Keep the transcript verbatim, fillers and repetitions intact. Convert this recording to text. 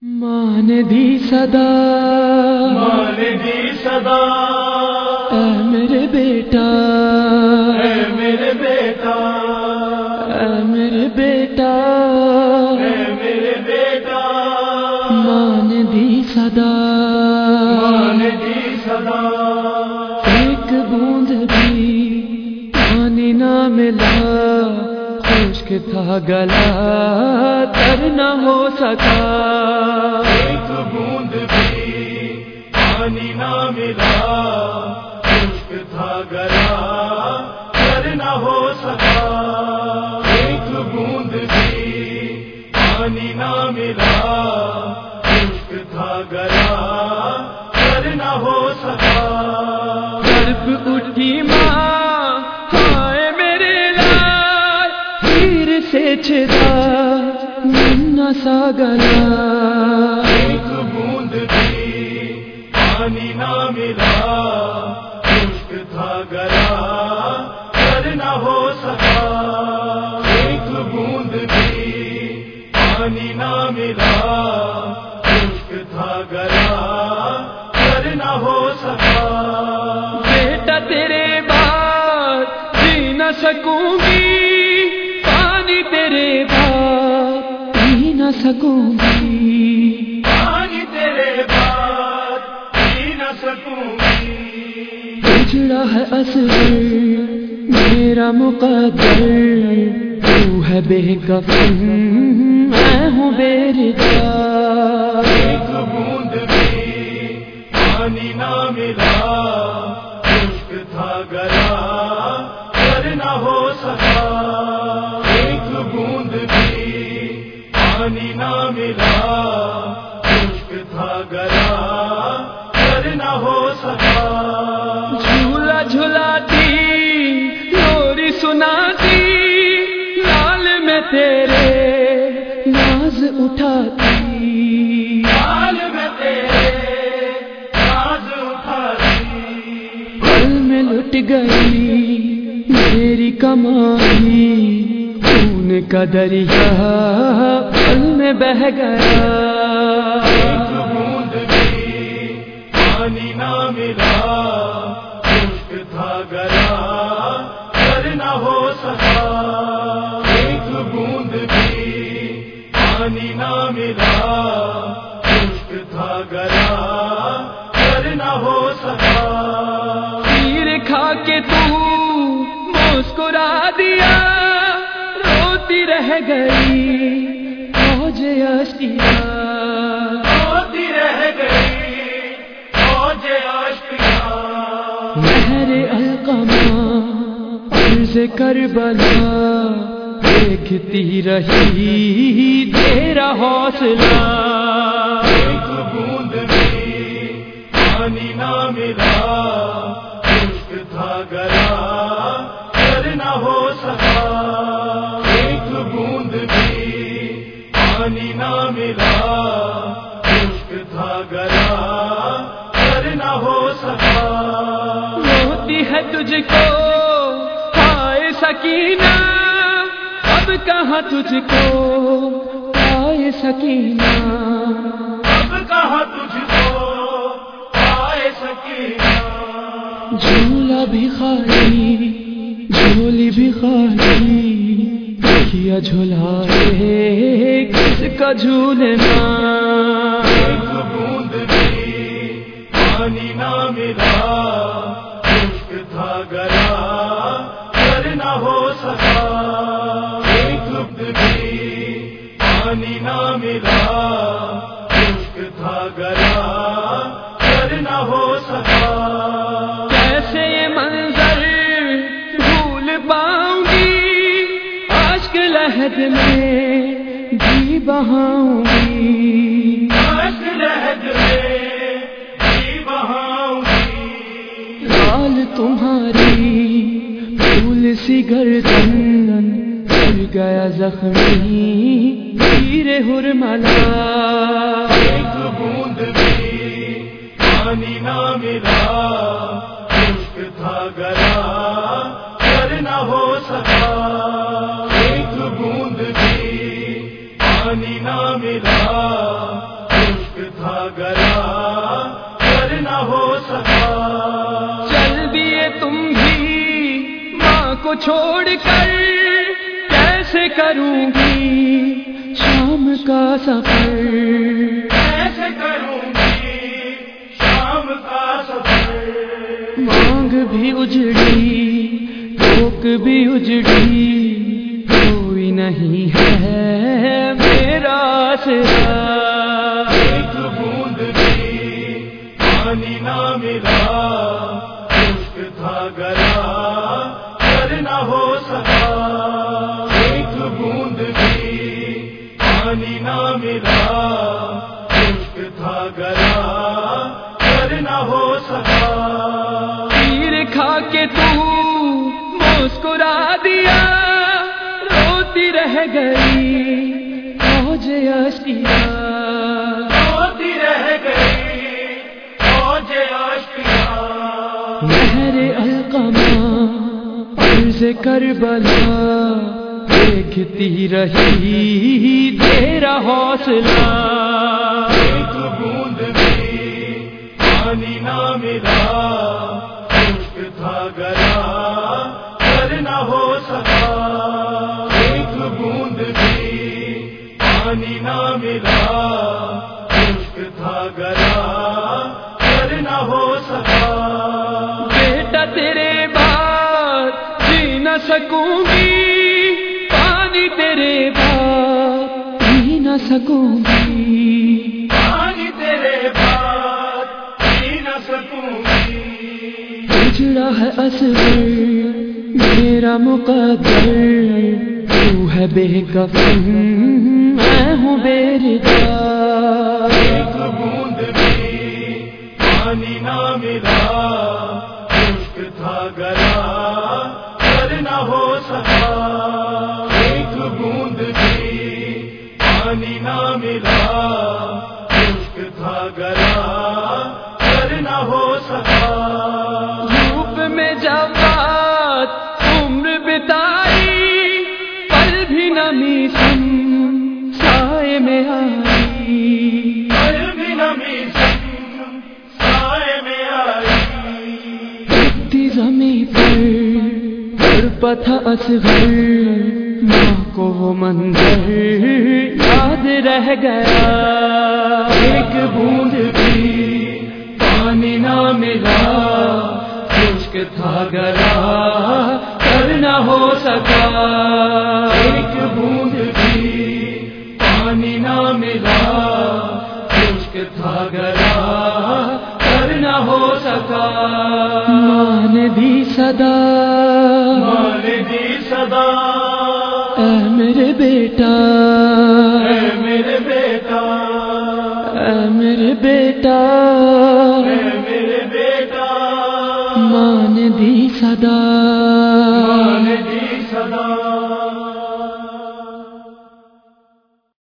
ماں نے دی صدا، ماں نے دی صدا، اے میرے بیٹا، اے میرے بیٹا، اے میرے بیٹا، اے میرے بیٹا، ماں نے دی صدا، ماں نے دی صدا، ایک بوند بھی پانی نہ ملا، خشک تھا گلا تر نہ ہو سکا، ایک بوند بھی پانی نہ ملا، خشک تھا گلا تر نہ ہو سکا، ایک بوند بھی پانی نہ ملا، خشک تھا گلا تر نہ ہو سکا، تڑپ اٹھی ماں ہائے میرے لال، پیر سے چھدا نہ سا گلا، ایک بوند بھی پانی نہ ملا، خشک تھا گلا تر نہ ہو سکا، ایک بوند بھی پانی نہ ملا، خشک تھا گلا تر نہ ہو سکا، بیٹا تیرے بعد جی نہ سکوں گی، پانی تیرے بعد پی نہ سکوں گی، پانی تیرے بعد پی نہ سکوں گی، بچڑا ہے اصغر میرا مقدر، تو ہے بے کفن میں ہوں بے ردا، ایک بوند بھی پانی نہ ملا، خشک تھا گلا تر نہ ہو سکا، ایک بوند بھی پانی نہ ملا، خشک تھا گلا تر نہ ہو سکا، جھولا جھلاتی لوری سناتی، لال میں تیرے ناز اٹھاتی، حال میں تیرے ناز اٹھاتی، پل میں لٹ گئی میری کمائی، خون کا دریا پل میں بہہ گیا، ایک بوند بھی پانی نہ ملا، خشک تھا گلا تر نہ ہو سکا، ایک بوند بھی پانی نہ ملا، خشک تھا گلا تر نہ ہو سکا، تیر کھا کے تو مسکرا دیا، روتی رہ گئی فوج اشکیا، ہوتی رہ گئی فوج اشکیا، مہر القمہ عرض کربلا، دیکھتی رہی تیرا حوصلہ، ایک بوند بھی پانی نہ ملا، خشک تھا گلا تر نہ ہو سکا، ایک بوند بھی پانی نہ ملا، خشک تھا گلا تر نہ ہو سکا، روتی ہے تجھ کو ہائے سکینہ، اب کہاں تجھ کو آئے سکینہ، اب کہاں تجھ کو آئے سکینہ، جھولا بھی خالی جھولی بھی خالی، کیا جھولائے کس کا جھولنا، ایک بوند بھی پانی نہ ملا، خشک تھا گلا تر نہ ہو سکا، ایک بوند بھی پانی نہ ملا، خشک تھا گلا تر نہ ہو سکا، کیسے یہ منظر بھول پاؤں گی، عشق لہد میں جی بہاؤں گی، عشق لہد میں جی بہاؤں گی، لال تمہاری پھول سی گردن کر گیا زخمی تیر ہرملا، ایک بوند بھی پانی نہ ملا، خشک تھا گلا تر نہ ہو سکا، ایک بوند بھی پانی نہ ملا، کو چھوڑ کر کیسے کروں گی شام کا سفر، کیسے کروں گی شام کا سفر، مانگ بھی اجڑی ٹوک بھی اجڑی، کوئی نہیں ہے میرا آسرا، ایک بوند بھی پانی نہ ملا، خشک تھا گلا پر نہ ہو سکا، ایک بوند بھی پانی نہ ملا، خشک تھا گلا پر نہ ہو سکا، تیر کھا کے تو مسکرا دیا، روتی رہ گئی فوج اشکیا، روتی رہ گئی فوج اشکیا، نہر القمہ عرض کربلا دیکھتی رہی تیرا حوصلہ، ایک بوند بھی پانی نہ ملا، خشک تھا گلا پر نہ ہو سکا، ایک بوند بھی پانی نہ ملا، خشک تھا گلا پر نہ ہو سکا، بیٹا تیرے بعد جی نہ سکوں گی، پانی تیرے بعد پی نہ سکوں گی، پانی تیرے بعد پی نہ سکوں گی، اجڑا ہے اصغر میرا مقدر، تو ہے بے کفن میں ہوں بے ردا، ایک بوند بھی پانی نہ ملا، خشک تھا گلا پر نہ ہو سکا، ایک بوند بھی پانی نہ ملا، خشک تھا گلا پر نہ ہو سکا، دھوپ میں جب رات عمر بتائی، پل بھی نمی سن سائے میں آئی، پر بھی نمی سن سائے میں آئی، اٹھتی زمیں پر پتھا اصغر، ماں کو وہ منظر یاد رہ گیا، ایک بوند بھی پانی نہ ملا، خشک تھا گلا پر نہ ہو سکا، ایک بوند بھی پانی نہ ملا، خشک تھا گلا پر نہ ہو سکا، ماں نے دی صدا، ماں نے دی صدا، اے میرے بیٹا، اے میرے بیٹا، اے میرے بیٹا، اے میرے بیٹا، ماں نے دی صدا، ماں نے دی صدا،